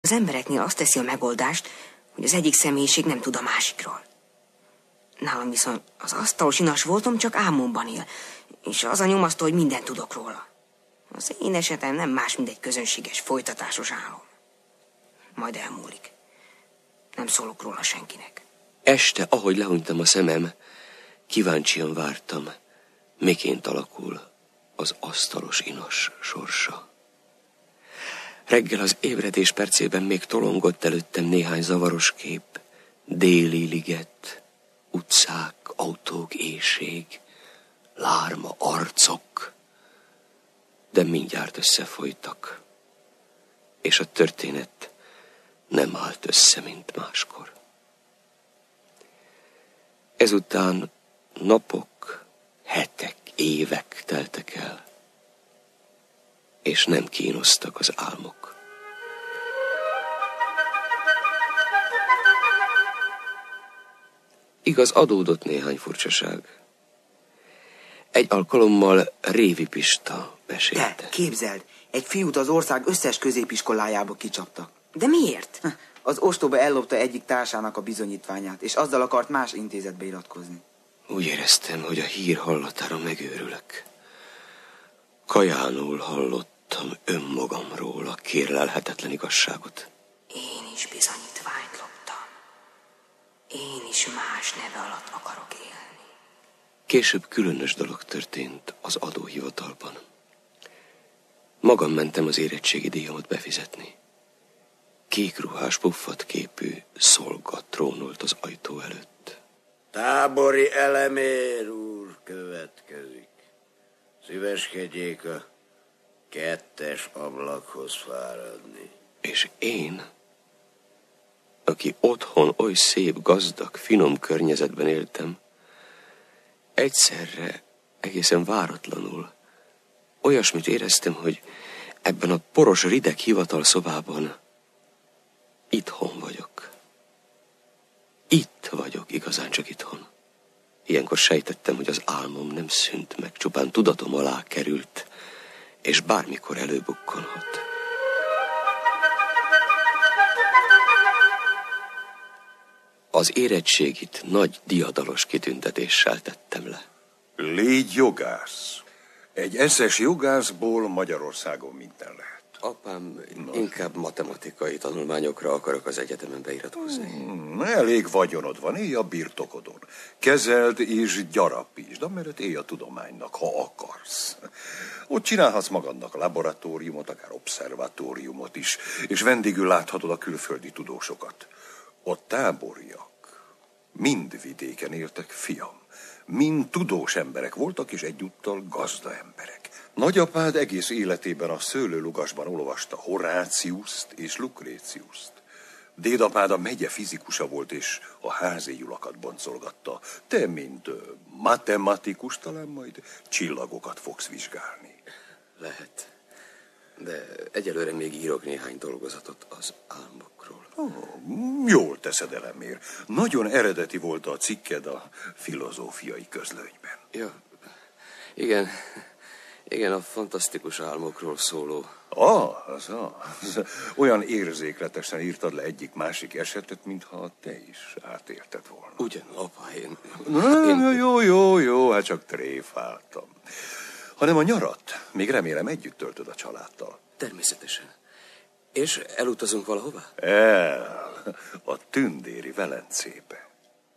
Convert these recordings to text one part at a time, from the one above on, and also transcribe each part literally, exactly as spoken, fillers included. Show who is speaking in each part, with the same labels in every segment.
Speaker 1: Az embereknél azt teszi a megoldást, hogy az egyik személyiség nem tud a másikról. Nálam viszont az asztalos inas voltom csak álmomban él, és az a nyomasztó, hogy mindent tudok róla. Az én esetem nem más, mint egy közönséges, folytatásos álom. Majd elmúlik. Nem szólok róla senkinek.
Speaker 2: Este, ahogy lehunytam a szemem, kíváncsian vártam, miként alakul az asztalos inas sorsa. Reggel az ébredés percében még tolongott előttem néhány zavaros kép. Déli liget, utcák, autók, éjség, lárma, arcok. De mindjárt összefolytak, és a történet nem állt össze, mint máskor. Ezután napok, hetek, évek teltek el, és nem kínoztak az álmok. Igaz, adódott néhány furcsaság. Egy alkalommal Révi Pista mesélte.
Speaker 3: De, képzeld, egy fiút az ország összes középiskolájába kicsaptak.
Speaker 1: De miért?
Speaker 3: Az ostoba ellopta egyik társának a bizonyítványát, és azzal akart más intézetbe iratkozni.
Speaker 2: Úgy éreztem, hogy a hír hallatára megőrülök. Kajánul hallottam önmagamról a kérlelhetetlen igazságot.
Speaker 1: Én is bizonyítványt loptam. Én is más neve alatt akarok élni.
Speaker 2: Később különös dolog történt az adóhivatalban. Magam mentem az érettségi díjamat befizetni. Kékruhás, puffat képű szolga trónolt az ajtó előtt.
Speaker 4: Tábori elemér úr következik. Szíveskedjék a kettes ablakhoz fáradni.
Speaker 2: És én, aki otthon oly szép, gazdag, finom környezetben éltem, egyszerre, egészen váratlanul olyasmit éreztem, hogy ebben a poros, rideg hivatalszobában itthon vagyok. Itt vagyok, igazán csak itthon. Ilyenkor sejtettem, hogy az álmom nem szűnt meg, csupán tudatom alá került, és bármikor előbukkanhat. Az érettségit nagy diadalos kitüntetéssel tettem le.
Speaker 5: Légy jogász. Egy eszes jogászból Magyarországon minden lehet.
Speaker 2: Apám, Nos. inkább matematikai tanulmányokra akarok az egyetemen beiratkozni.
Speaker 5: Hmm, elég vagyonod van, élj a birtokodon. Kezeld és gyarapítsd, amellett élj a tudománynak, ha akarsz. Ott csinálhatsz magadnak laboratóriumot, akár obszervatóriumot is, és vendégül láthatod a külföldi tudósokat. Ott táborjak. Mind vidéken éltek, fiam. Mind tudós emberek voltak, és egyúttal gazda emberek. Nagyapád egész életében a szőlőlugasban olvasta Horáciuszt és Lukréciuszt. Dédapád a megye fizikusa volt, és a házi lyulakat boncolgatta. Te, mint matematikus, talán majd csillagokat fogsz vizsgálni.
Speaker 2: Lehet, de egyelőre még írok néhány dolgozatot az álmokról.
Speaker 5: Oh, jól teszed, elemér. Nagyon eredeti volt a cikked a filozófiai közlönyben.
Speaker 2: Ja, igen... Igen, a fantasztikus álmokról szóló.
Speaker 5: Ah, az, az. Olyan érzékletesen írtad le egyik-másik esetet, mintha te is átélted volna.
Speaker 2: Ugyan, apa, én...
Speaker 5: Nem, én... Jó, jó, jó, hát csak tréfáltam. Hanem a nyarat még remélem együtt töltöd a családdal.
Speaker 2: Természetesen. És elutazunk valahová?
Speaker 5: El, a tündéri Velencébe.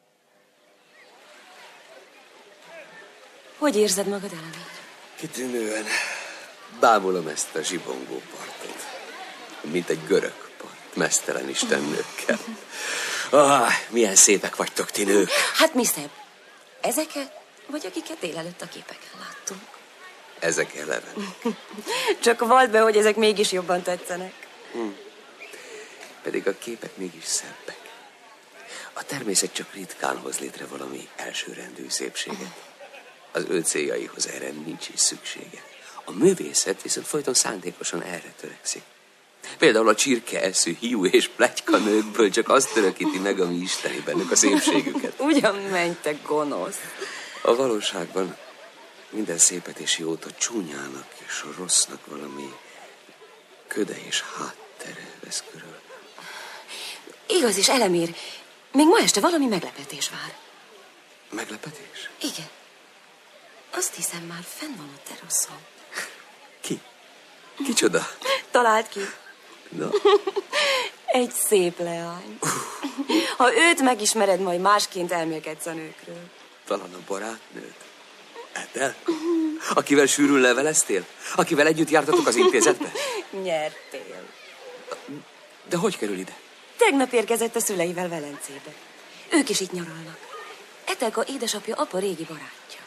Speaker 6: Hogy érzed magad, elemér?
Speaker 2: Kitűnően bámulom ezt a zsibongó partot, mint egy görög part, meztelen istennőkkel. Ah, milyen szépek vagytok ti nők.
Speaker 6: Hát mi szebb? Ezeket, vagy akiket délelőtt a képeken láttunk?
Speaker 2: Ezek elevenek.
Speaker 6: Csak vald be, hogy ezek mégis jobban tetszenek.
Speaker 2: Hm. Pedig a képek mégis szebbek. A természet csak ritkán hoz létre valami elsőrendű szépséget. Az ő céljaihoz erre nincs is szüksége. A művészet viszont folyton szándékosan erre törekszik. Például a csirkeeszű hiú és pletyka nőkből csak azt örökíti meg, ami isteni bennük a szépségüket.
Speaker 6: Ugyan menj, te gonosz.
Speaker 2: A valóságban minden szépet és jót a csúnyának és a rossznak valami köde és háttere vesz körül.
Speaker 6: Igaz is, Elemér. Még ma este valami meglepetés vár.
Speaker 2: Meglepetés?
Speaker 6: Igen. Azt hiszem, már fenn van a teraszon.
Speaker 2: Ki? Kicsoda?
Speaker 6: Talált ki.
Speaker 2: No.
Speaker 6: Egy szép leány. Ha őt megismered, majd másként elmélkedsz a nőkről.
Speaker 2: Talán a barátnőt? Ethel? Akivel sűrűn leveleztél? Akivel együtt jártatok az intézetbe?
Speaker 6: Nyertél.
Speaker 2: De hogy kerül ide?
Speaker 6: Tegnap érkezett a szüleivel Velencébe. Ők is itt nyaralnak. Etelka édesapja apa régi barátja.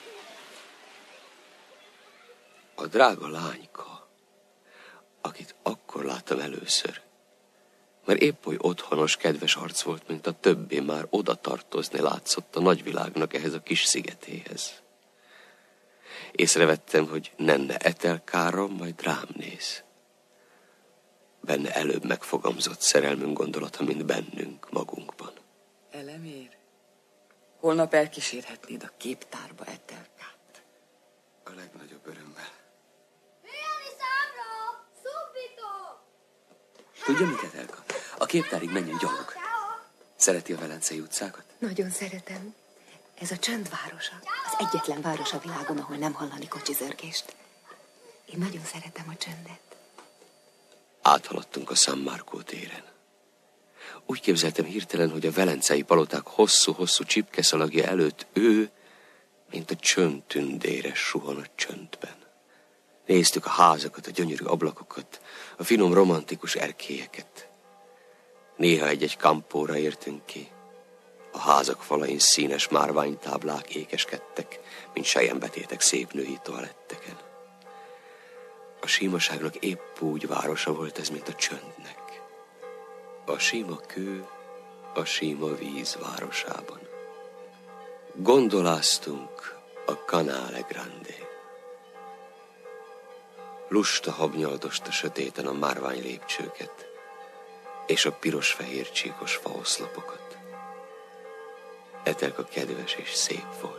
Speaker 2: A drága lányka, akit akkor láttam először, mert épp oly otthonos, kedves arc volt, mint a többé már oda tartozni látszott a nagyvilágnak ehhez a kis szigetéhez. Észrevettem, hogy Nenne Etelkára, majd rám néz. Benne előbb megfogalmazott szerelmünk gondolata, mint bennünk, magunkban.
Speaker 7: Elemér, holnap elkísérhetnéd a képtárba Etelkát.
Speaker 2: A legnagyobb örömmel.
Speaker 8: Milyen számra? Szubito!
Speaker 2: Tudja mit, Etelka? A képtárig menjen gyalog. Szereti a Velencei utcákat?
Speaker 6: Nagyon szeretem. Ez a csönd városa. Az egyetlen város a világon, ahol nem hallani kocsizörgést. Én nagyon szeretem a csöndet.
Speaker 2: Áthaladtunk a San Marco téren. Úgy képzeltem hirtelen, hogy a velencei paloták hosszú-hosszú csipkeszalagja előtt ő, mint a csönd tündére suhan a csöndben. Néztük a házakat, a gyönyörű ablakokat, a finom romantikus erkélyeket. Néha egy-egy kampóra értünk ki. A házak falain színes márványtáblák ékeskedtek, mint selyembetétek szép női toaletteken. A símaságnak épp úgy városa volt ez, mint a csöndnek. A síma kő, a síma víz városában. Gondoláztunk a Canale Grande. Lusta habnyaldosta sötéten a márvány lépcsőket és a piros-fehér csíkos faoszlopokat. Etelka kedves és szép volt.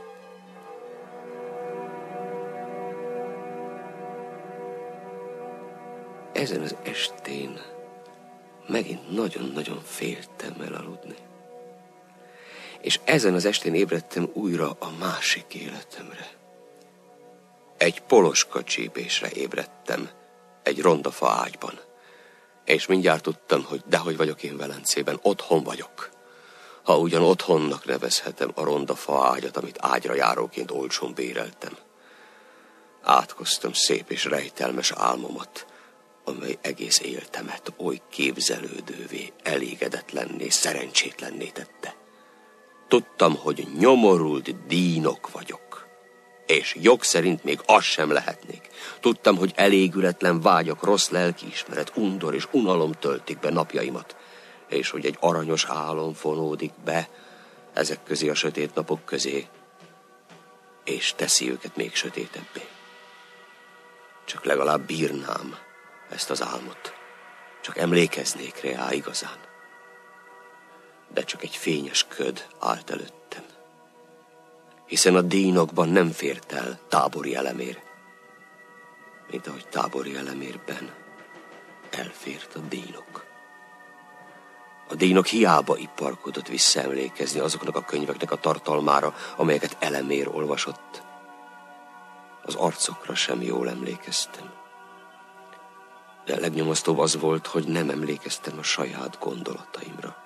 Speaker 2: Ezen az estén megint nagyon-nagyon féltem elaludni. És ezen az estén ébredtem újra a másik életemre. Egy poloska csípésre ébredtem, egy rondafa ágyban. És mindjárt tudtam, hogy dehogy vagyok én Velencében, otthon vagyok. Ha ugyan otthonnak nevezhetem a rondafa ágyat, amit ágyra járóként olcsón béreltem. Átkoztam szép és rejtelmes álmomat, amely egész életemet oly képzelődővé, elégedetlenné, szerencsétlenné tette. Tudtam, hogy nyomorult dínok vagyok, és jog szerint még az sem lehetnék. Tudtam, hogy elégületlen vágyak, rossz lelkiismeret, undor és unalom töltik be napjaimat, és hogy egy aranyos álom fonódik be ezek közé a sötét napok közé, és teszi őket még sötétebbé. Csak legalább bírnám ezt az álmot, csak emlékeznék rá igazán. De csak egy fényes köd állt előttem, hiszen a dínokban nem fért el Tábori Elemér, mint ahogy Tábori Elemérben elfért a dínok. A dínok hiába iparkodott visszaemlékezni azoknak a könyveknek a tartalmára, amelyeket Elemér olvasott. Az arcokra sem jól emlékeztem. De a legnyomasztóbb az volt, hogy nem emlékeztem a saját gondolataimra.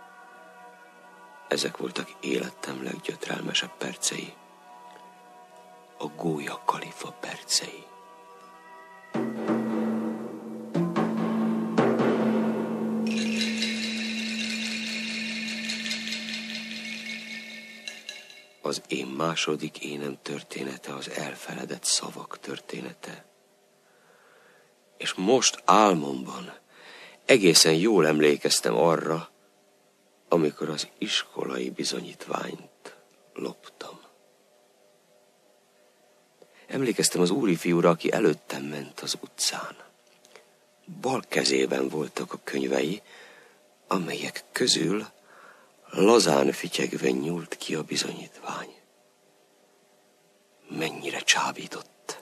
Speaker 2: Ezek voltak életem leggyötrelmesebb percei. A Gólya Kalifa percei. Az én második énem története az elfeledett szavak története. És most álmomban egészen jól emlékeztem arra, amikor az iskolai bizonyítványt loptam. Emlékeztem az úrifiúra, aki előttem ment az utcán. Bal kezében voltak a könyvei, amelyek közül lazán fityegve nyúlt ki a bizonyítvány. Mennyire csábított.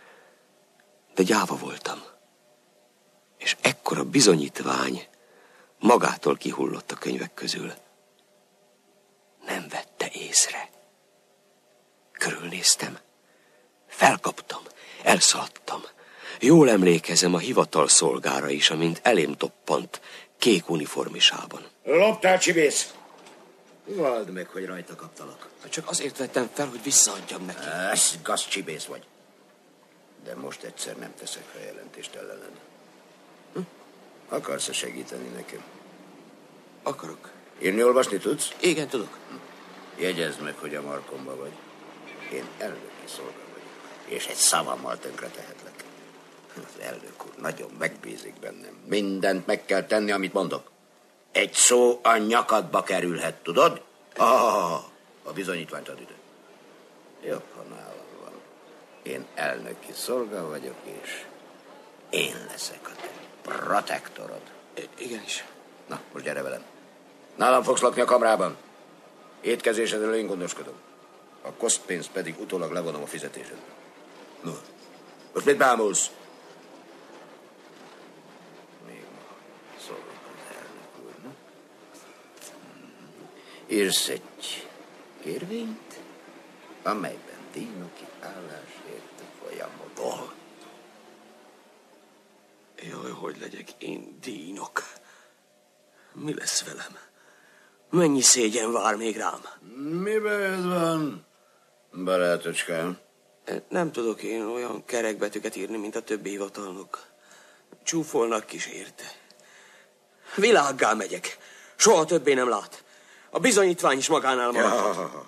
Speaker 2: De gyáva voltam. És ekkora bizonyítvány magától kihullott a könyvek közül. Nem vette észre. Körülnéztem. Felkaptam, elszaladtam. Jól emlékezem a hivatal szolgára is, amint elém toppant, kék uniformisában.
Speaker 4: Loptál, csibész! Vald meg, hogy rajta kaptalak.
Speaker 2: Csak azért vettem fel, hogy visszaadjam neki.
Speaker 4: Ez gaz csibész vagy. De most egyszer nem teszek feljelentést ellened. Hm? Akarsz-e segíteni nekem?
Speaker 2: Akarok.
Speaker 4: Írni, olvasni tudsz?
Speaker 2: Igen, tudok.
Speaker 4: Jegyezd meg, hogy a markomba vagy. Én elnöki szolga vagyok, és egy szavammal tönkre tehetlek. Az elnök úr nagyon megbízik bennem. Mindent meg kell tenni, amit mondok. Egy szó a nyakadba kerülhet, tudod? Ah, a bizonyítványt ad ide. Jobb, ha nálam van. Én elnöki szolga vagyok, és én leszek a te protektorod.
Speaker 2: I- igenis.
Speaker 4: Na, most gyere velem. Nálam fogsz lakni a kamrában. Étkezésedről én gondoskodom. A kosztpénzt pedig utólag levonom a fizetésedből. No, most mit bámulsz? Még ma szólok az elnök úrnak. Írsz egy kérvényt, amelyben díjnoki állásért folyamodol.
Speaker 2: Jaj, hogy legyek én díjnok? Mi lesz velem? Mennyi szégyen vár még rám?
Speaker 4: Mi bajod van, barátocskám?
Speaker 2: Nem tudok én olyan kerekbetűket írni, mint a többi hivatalnok. Csúfolnak kísérte. Világgá megyek. Soha többé nem lát. A bizonyítvány is magánál maradhat.
Speaker 4: Ja,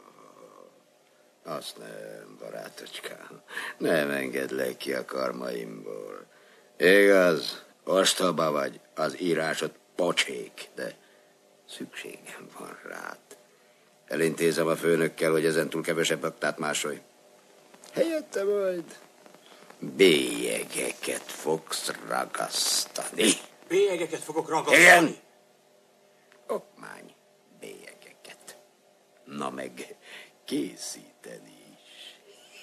Speaker 4: azt nem, barátocskám. Nem engedlek ki a karmaimból. Igaz, ostoba vagy, az írásod pocsék, de szükségem van rád. Elintézem a főnökkel, hogy ezentúl kevesebb aktát másolj. Helyette majd bélyegeket fogsz ragasztani.
Speaker 2: Bélyegeket fogok ragasztani?
Speaker 4: Igen. Okmány bélyegeket. Na meg készíteni is.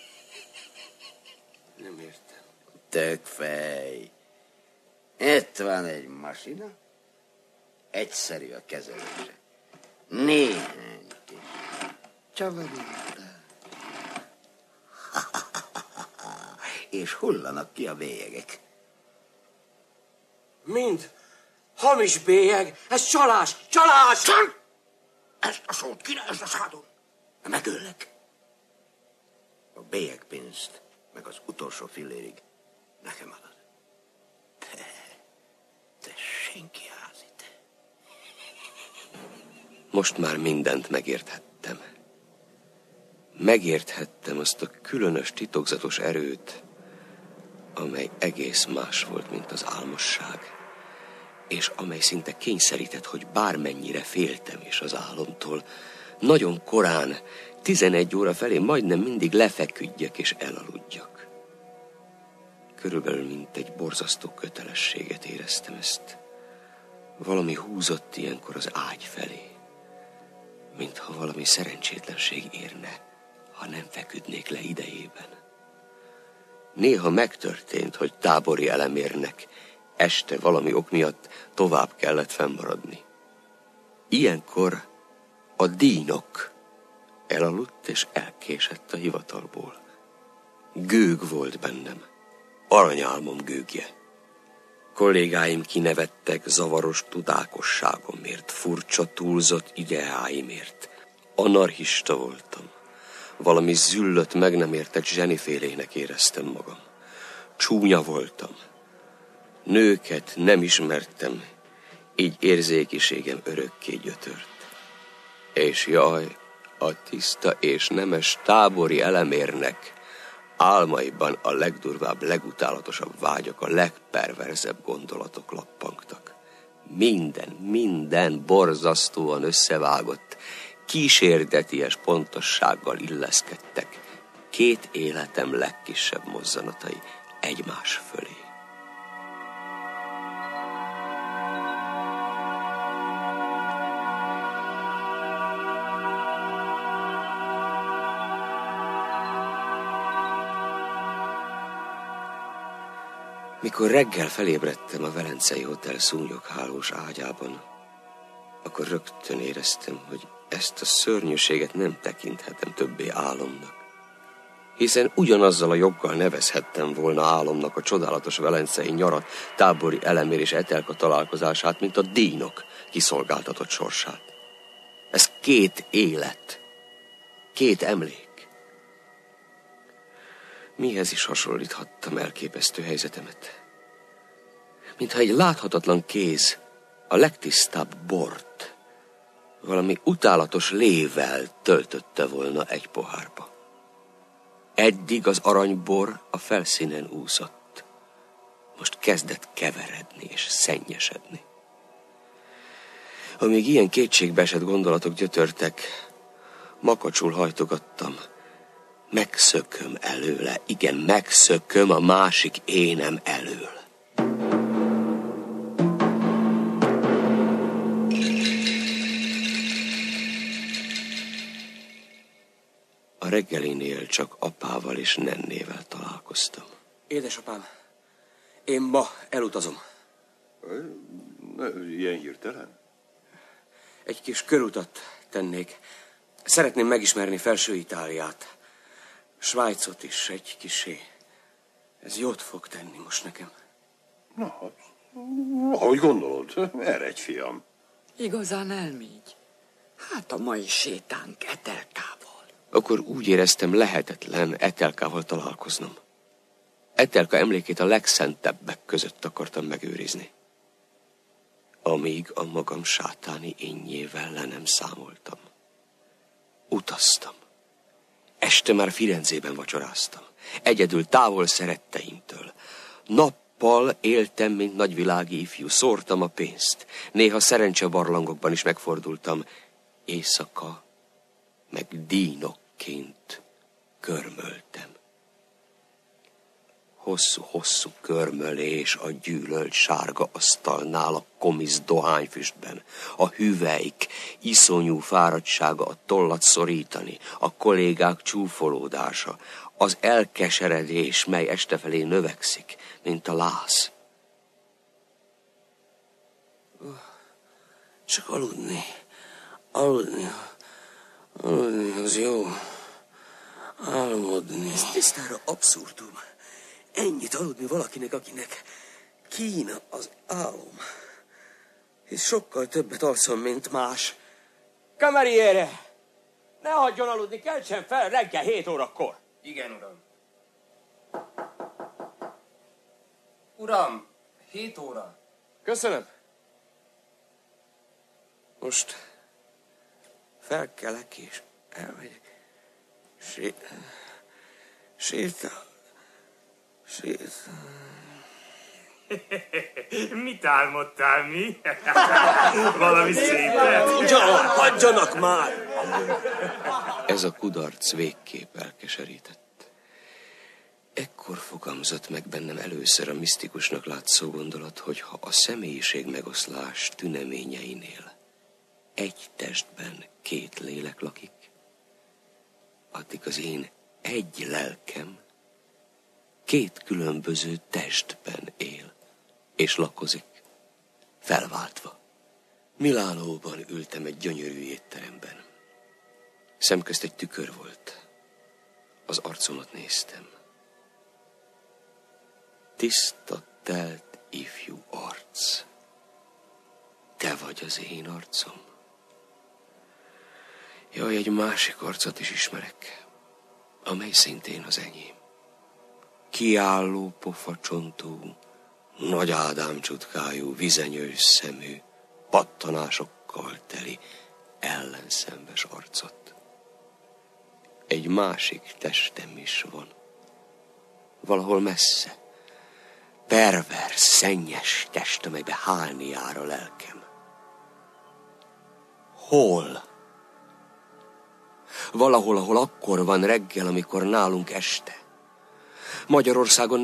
Speaker 2: Nem értem.
Speaker 4: Tök fej. Itt van egy masina. Egyszerű a kezelése. Néhány kis csavarintás. És hullanak ki a bélyegek.
Speaker 2: Mind? Hamis bélyeg? Ez csalás! Csalás!
Speaker 4: Csal! Ezt a szót királyozd a szádon. Megöllek. A bélyegpénzt, meg az utolsó fillérig nekem adod. Te, te senki házi, te.
Speaker 2: Most már mindent megérthettem. Megérthettem azt a különös, titokzatos erőt, amely egész más volt, mint az álmosság, és amely szinte kényszerített, hogy bármennyire féltem is az álomtól, nagyon korán, tizenegy óra felé majdnem mindig lefeküdjek és elaludjak. Körülbelül mint egy borzasztó kötelességet éreztem ezt. Valami húzott ilyenkor az ágy felé, mintha valami szerencsétlenség érne, ha nem feküdnék le idejében. Néha megtörtént, hogy tábori elemérnek este valami ok miatt tovább kellett fennmaradni. Ilyenkor a díjnok elaludt és elkésett a hivatalból. Gőg volt bennem, aranyálmom gőgje. Kollégáim kinevettek zavaros tudákosságomért, furcsa túlzott ideáimért. Anarchista voltam. Valami züllött, meg nem értett zsenifélének éreztem magam. Csúnya voltam. Nőket nem ismertem, így érzékiségem örökké gyötört. És jaj, a tiszta és nemes tábori elemérnek álmaiban a legdurvább, legutálatosabb vágyak, a legperverzebb gondolatok lappangtak. Minden, minden borzasztóan összevágott, kísérteties pontossággal illeszkedtek két életem legkisebb mozzanatai egymás fölé. Mikor reggel felébredtem a Velencei Hotel szúnyoghálós ágyában, akkor rögtön éreztem, hogy ezt a szörnyűséget nem tekinthetem többé álomnak. Hiszen ugyanazzal a joggal nevezhettem volna álomnak a csodálatos velencei nyarat, tábori Elemér és Etelka találkozását, mint a dínok kiszolgáltatott sorsát. Ez két élet, két emlék. Mihez is hasonlíthattam elképesztő helyzetemet? Mintha egy láthatatlan kéz a legtisztább bort valami utálatos lével töltötte volna egy pohárba. Eddig az aranybor a felszínen úszott. Most kezdett keveredni és szennyesedni. Amíg ilyen kétségbeesett gondolatok gyötörtek, makacsul hajtogattam. Megszököm előle, igen, megszököm a másik énem elől. A reggelinél csak apával és nennével találkoztam.
Speaker 9: Édesapám, én ma elutazom.
Speaker 5: Ilyen hirtelen?
Speaker 9: Egy kis körutat tennék. Szeretném megismerni Felső Itáliát. Svájcot is egy kisé. Ez jót fog tenni most nekem.
Speaker 5: Na, ahogy gondolod, eredj, fiam.
Speaker 7: Igazán elmégy. Hát a mai sétánk Etelkával.
Speaker 2: Akkor úgy éreztem, lehetetlen Etelkával találkoznom. Etelka emlékét a legszentebbek között akartam megőrizni. Amíg a magam sátáni énnyével le nem számoltam. Utaztam. Este már Firenzében vacsoráztam. Egyedül, távol szeretteimtől. Nappal éltem, mint nagyvilági ifjú. Szórtam a pénzt. Néha szerencsebarlangokban is megfordultam. Éjszaka meg dínokként körmöltem. Hosszú-hosszú körmölés a gyűlölt sárga asztalnál, a komisz dohányfüstben, a hüvelyk, iszonyú fáradtsága a tollat szorítani, a kollégák csúfolódása, az elkeseredés, mely estefelé növekszik, mint a láz.
Speaker 9: Csak aludni, aludni, aludni az jó, álmodni. Ez tisztára abszurdum. Ennyit aludni valakinek, akinek kína az álom. És sokkal többet alszom, mint más. Kameriére! Ne hagyjon aludni, keltsen fel reggel hét órakor.
Speaker 10: Igen, uram. Uram, hét óra.
Speaker 9: Köszönöm. Most felkelek és elmegyek. Sé... Sétál... Sétál...
Speaker 10: Mit álmodtál, mi? Valami szépet?
Speaker 9: Ugyan, hagyjanak már!
Speaker 2: Ez a kudarc végképp elkeserített. Ekkor fogalmazott meg bennem először a misztikusnak látszó gondolat, hogy ha a személyiség megoszlás tüneményeinél egy testben két lélek lakik, addig az én egy lelkem két különböző testben él és lakozik, felváltva. Milánóban ültem egy gyönyörű étteremben. Szemközt egy tükör volt. Az arcomat néztem. Tiszta, telt, ifjú arc. Te vagy az én arcom. Jaj, egy másik arcot is ismerek, amely szintén az enyém. Kiálló pofacsontú, nagy Ádám csutkájú, vizenyős szemű, pattanásokkal teli, ellenszenves arcot. Egy másik testem is van. Valahol messze. Pervers, szennyes test, amelybe hálni jár a lelkem. Hol? Valahol, ahol akkor van reggel, amikor nálunk este. Magyarországon